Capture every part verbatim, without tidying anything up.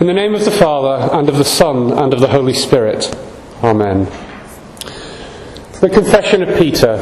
In the name of the Father, and of the Son, and of the Holy Spirit. Amen. The Confession of Peter.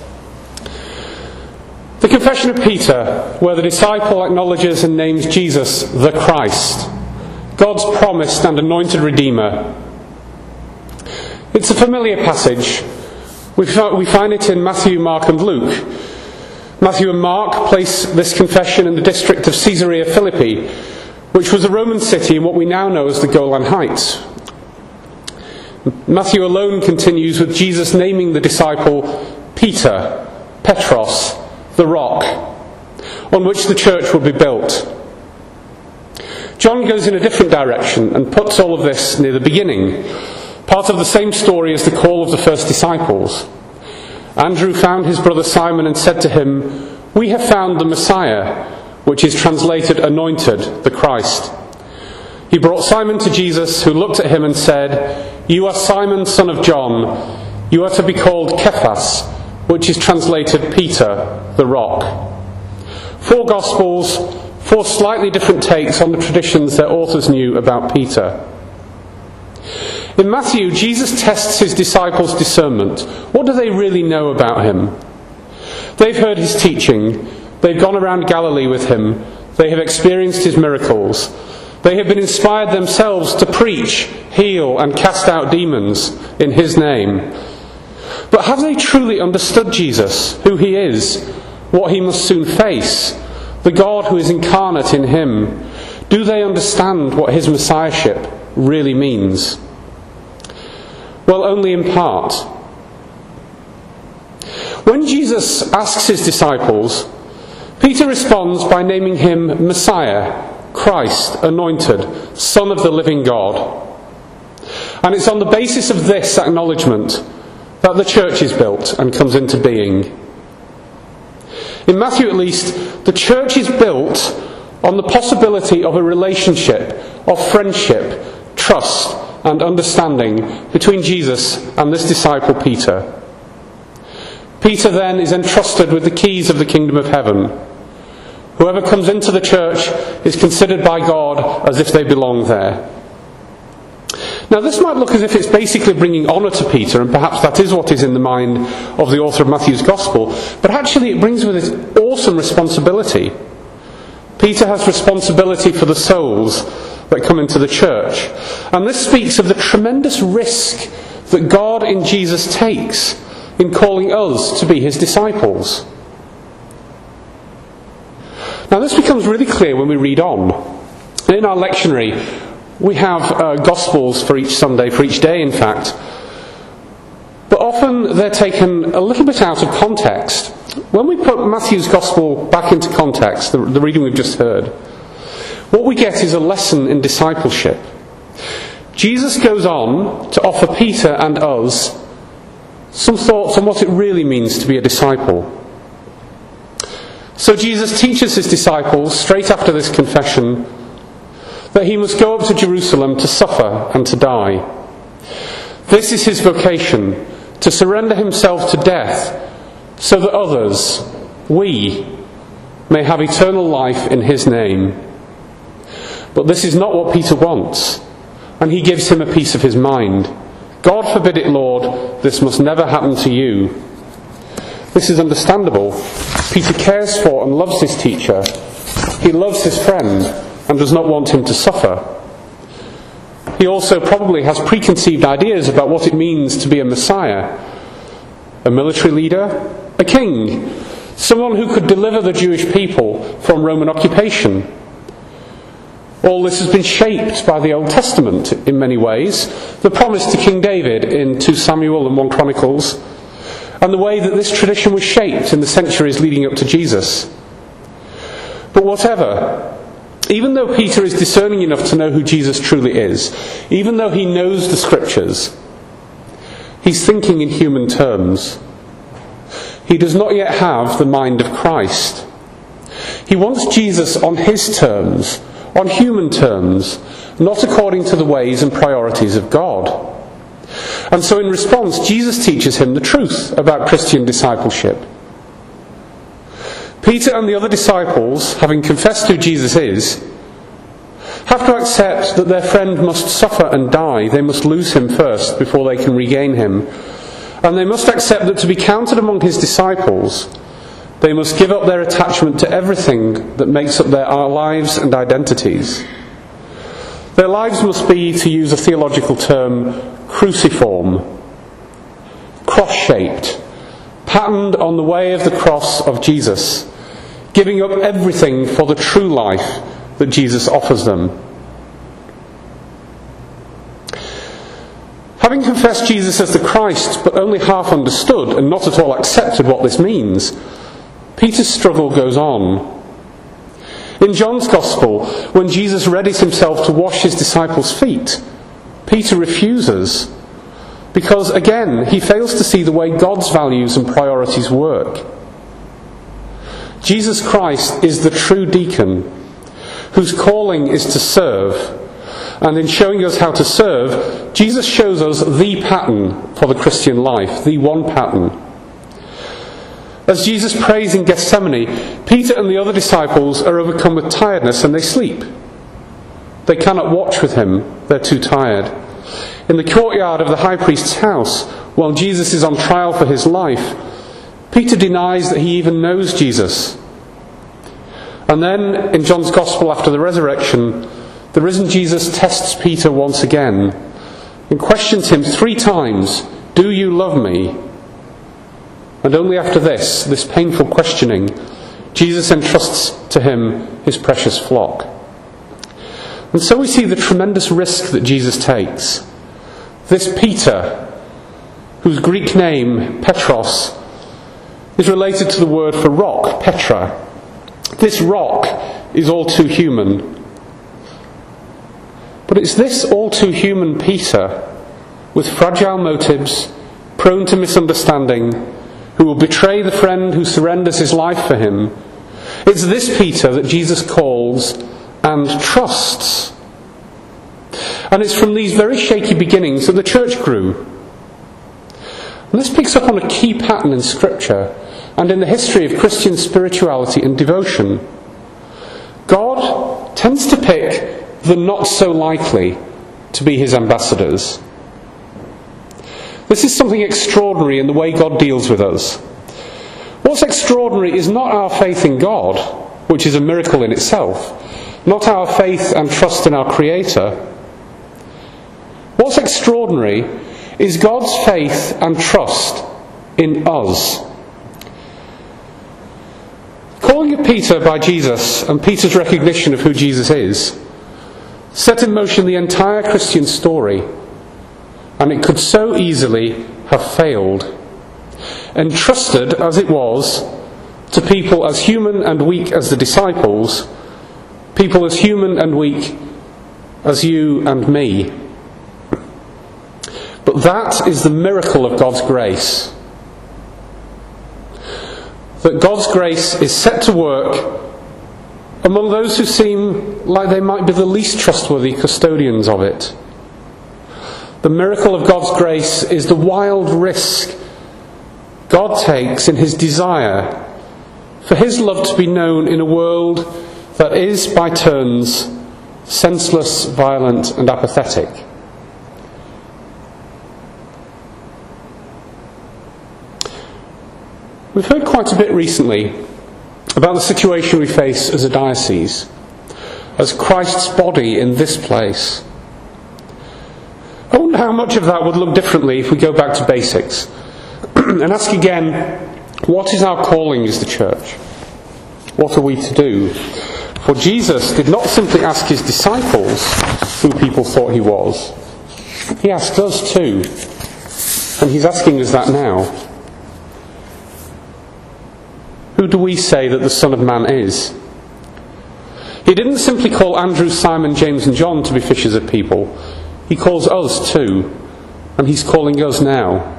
The Confession of Peter, where the disciple acknowledges and names Jesus, the Christ, God's promised and anointed Redeemer. It's a familiar passage. We find it in Matthew, Mark and Luke. Matthew and Mark place this confession in the district of Caesarea Philippi, which was a Roman city in what we now know as the Golan Heights. Matthew alone continues with Jesus naming the disciple Peter, Petros, the rock, on which the church would be built. John goes in a different direction and puts all of this near the beginning, part of the same story as the call of the first disciples. Andrew found his brother Simon and said to him, "We have found the Messiah," which is translated anointed, the Christ. He brought Simon to Jesus, who looked at him and said, "You are Simon, son of John. You are to be called Cephas," which is translated Peter, the rock. Four Gospels, four slightly different takes on the traditions their authors knew about Peter. In Matthew, Jesus tests his disciples' discernment. What do they really know about him? They've heard his teaching. They've gone around Galilee with him. They have experienced his miracles. They have been inspired themselves to preach, heal, and cast out demons in his name. But have they truly understood Jesus, who he is, what he must soon face, the God who is incarnate in him? Do they understand what his messiahship really means? Well, only in part. When Jesus asks his disciples, Peter responds by naming him Messiah, Christ, anointed, Son of the living God. And it's on the basis of this acknowledgement that the church is built and comes into being. In Matthew at least, the church is built on the possibility of a relationship, of friendship, trust and understanding between Jesus and this disciple Peter. Peter then is entrusted with the keys of the kingdom of heaven. Whoever comes into the church is considered by God as if they belong there. Now this might look as if it's basically bringing honour to Peter, and perhaps that is what is in the mind of the author of Matthew's Gospel, but actually it brings with it awesome responsibility. Peter has responsibility for the souls that come into the church. And this speaks of the tremendous risk that God in Jesus takes in calling us to be his disciples. Now this becomes really clear when we read on. In our lectionary, we have uh, Gospels for each Sunday, for each day in fact. But often they're taken a little bit out of context. When we put Matthew's Gospel back into context, the, the reading we've just heard, what we get is a lesson in discipleship. Jesus goes on to offer Peter and us some thoughts on what it really means to be a disciple. So Jesus teaches his disciples, straight after this confession, that he must go up to Jerusalem to suffer and to die. This is his vocation, to surrender himself to death, so that others, we, may have eternal life in his name. But this is not what Peter wants, and he gives him a piece of his mind. "God forbid it, Lord, this must never happen to you." This is understandable. Peter cares for and loves his teacher. He loves his friend and does not want him to suffer. He also probably has preconceived ideas about what it means to be a Messiah. A military leader, a king, someone who could deliver the Jewish people from Roman occupation. All this has been shaped by the Old Testament in many ways. The promise to King David in Second Samuel and First Chronicles, and the way that this tradition was shaped in the centuries leading up to Jesus. But whatever, even though Peter is discerning enough to know who Jesus truly is, even though he knows the Scriptures, he's thinking in human terms. He does not yet have the mind of Christ. He wants Jesus on his terms, on human terms, not according to the ways and priorities of God. And so in response, Jesus teaches him the truth about Christian discipleship. Peter and the other disciples, having confessed who Jesus is, have to accept that their friend must suffer and die. They must lose him first before they can regain him. And they must accept that to be counted among his disciples, they must give up their attachment to everything that makes up their lives and identities. Their lives must be, to use a theological term, cruciform, cross-shaped, patterned on the way of the cross of Jesus, giving up everything for the true life that Jesus offers them. Having confessed Jesus as the Christ, but only half understood and not at all accepted what this means, Peter's struggle goes on. In John's Gospel, when Jesus readies himself to wash his disciples' feet, Peter refuses, because again he fails to see the way God's values and priorities work. Jesus Christ is the true deacon, whose calling is to serve, and in showing us how to serve, Jesus shows us the pattern for the Christian life, the one pattern. As Jesus prays in Gethsemane, Peter and the other disciples are overcome with tiredness and they sleep. They cannot watch with him, they're too tired. In the courtyard of the high priest's house, while Jesus is on trial for his life, Peter denies that he even knows Jesus. And then, in John's Gospel after the resurrection, the risen Jesus tests Peter once again and questions him three times, "Do you love me?" And only after this, this painful questioning, Jesus entrusts to him his precious flock. And so we see the tremendous risk that Jesus takes. This Peter, whose Greek name, Petros, is related to the word for rock, Petra. This rock is all too human. But it's this all too human Peter, with fragile motives, prone to misunderstanding, who will betray the friend who surrenders his life for him. It's this Peter that Jesus calls and trusts. And it's from these very shaky beginnings that the church grew. And this picks up on a key pattern in Scripture and in the history of Christian spirituality and devotion. God tends to pick the not so likely to be his ambassadors. This is something extraordinary in the way God deals with us. What's extraordinary is not our faith in God, which is a miracle in itself, not our faith and trust in our Creator. What's extraordinary is God's faith and trust in us. Calling of Peter by Jesus and Peter's recognition of who Jesus is set in motion the entire Christian story, and it could so easily have failed, entrusted as it was to people as human and weak as the disciples, people as human and weak as you and me. But that is the miracle of God's grace. That God's grace is set to work among those who seem like they might be the least trustworthy custodians of it. The miracle of God's grace is the wild risk God takes in his desire for his love to be known in a world that is, by turns, senseless, violent, and apathetic. We've heard quite a bit recently about the situation we face as a diocese, as Christ's body in this place. I wonder how much of that would look differently if we go back to basics and ask again, what is our calling as the church? What are we to do? For Jesus did not simply ask his disciples who people thought he was. He asked us too. And he's asking us that now. Who do we say that the Son of Man is? He didn't simply call Andrew, Simon, James and John to be fishers of people. He calls us too. And he's calling us now.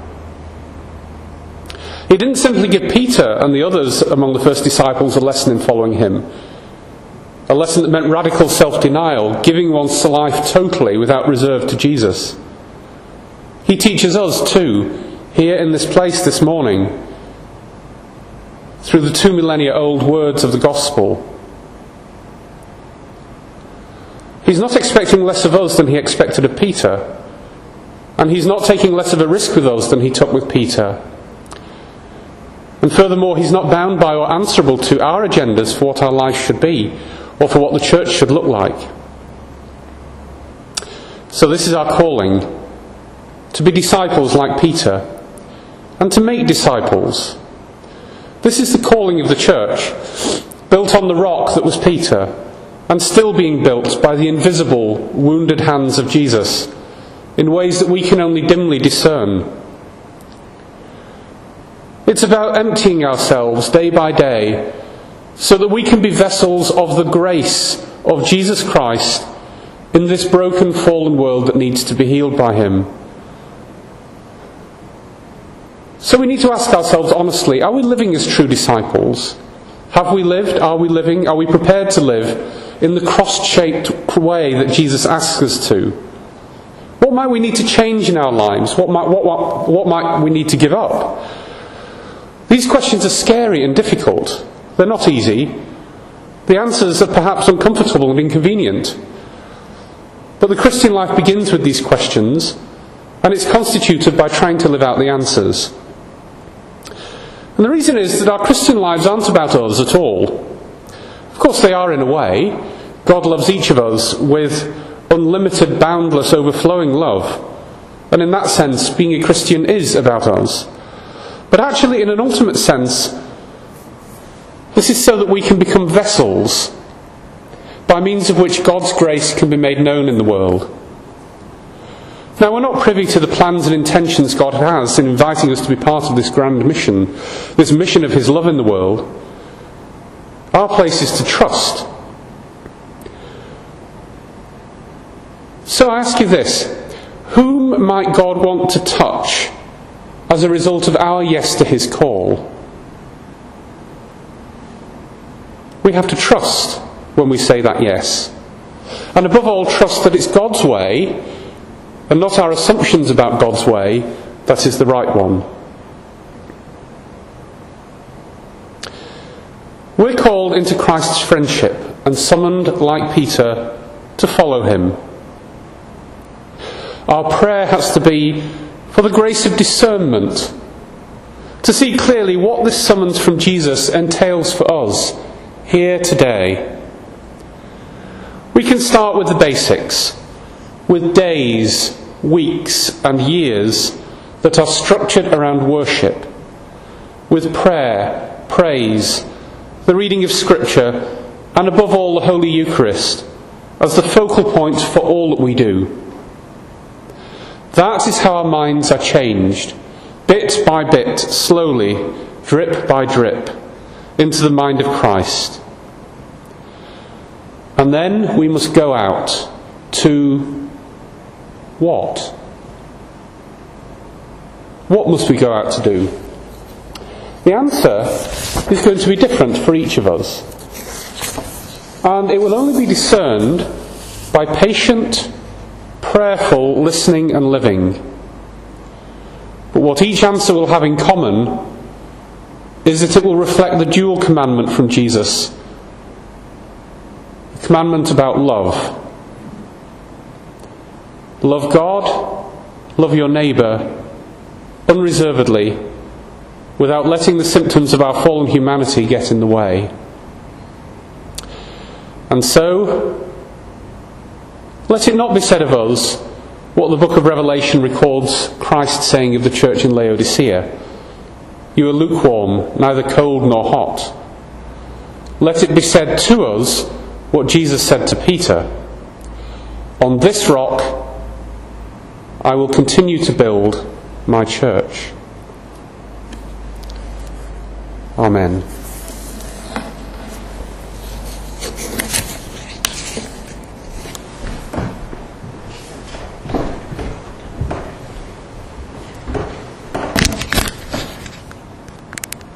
He didn't simply give Peter and the others among the first disciples a lesson in following him. A lesson that meant radical self-denial, giving one's life totally without reserve to Jesus. He teaches us too, here in this place this morning, through the two millennia old words of the gospel. He's not expecting less of us than he expected of Peter. And he's not taking less of a risk with us than he took with Peter. And furthermore, he's not bound by or answerable to our agendas for what our life should be, or for what the church should look like. So this is our calling, to be disciples like Peter, and to make disciples. This is the calling of the church, built on the rock that was Peter, and still being built by the invisible, wounded hands of Jesus, in ways that we can only dimly discern. It's about emptying ourselves day by day, so that we can be vessels of the grace of Jesus Christ in this broken, fallen world that needs to be healed by him. So we need to ask ourselves honestly, are we living as true disciples? Have we lived? Are we living? Are we prepared to live in the cross-shaped way that Jesus asks us to? What might we need to change in our lives? What might, what, what, what might we need to give up? These questions are scary and difficult. They're not easy. The answers are perhaps uncomfortable and inconvenient. But the Christian life begins with these questions, and it's constituted by trying to live out the answers. And the reason is that our Christian lives aren't about us at all. Of course they are in a way. God loves each of us with unlimited, boundless, overflowing love. And in that sense, being a Christian is about us. But actually, in an ultimate sense, this is so that we can become vessels by means of which God's grace can be made known in the world. Now, we're not privy to the plans and intentions God has in inviting us to be part of this grand mission, this mission of his love in the world. Our place is to trust. So I ask you this, whom might God want to touch as a result of our yes to his call? We have to trust when we say that yes. And above all, trust that it's God's way, and not our assumptions about God's way, that is the right one. We're called into Christ's friendship and summoned, like Peter, to follow him. Our prayer has to be for the grace of discernment, to see clearly what this summons from Jesus entails for us here today. We can start with the basics, with days, weeks and years that are structured around worship, with prayer, praise, the reading of Scripture, and above all the Holy Eucharist as the focal point for all that we do. That is how our minds are changed, bit by bit, slowly, drip by drip, into the mind of Christ. And then we must go out to what? What must we go out to do? The answer is going to be different for each of us. And it will only be discerned by patient, prayerful listening and living. But what each answer will have in common is that it will reflect the dual commandment from Jesus. The commandment about love. Love God, love your neighbour, unreservedly, without letting the symptoms of our fallen humanity get in the way. And so, let it not be said of us what the book of Revelation records Christ saying of the church in Laodicea. You are lukewarm, neither cold nor hot. Let it be said to us what Jesus said to Peter. On this rock I will continue to build my church. Amen.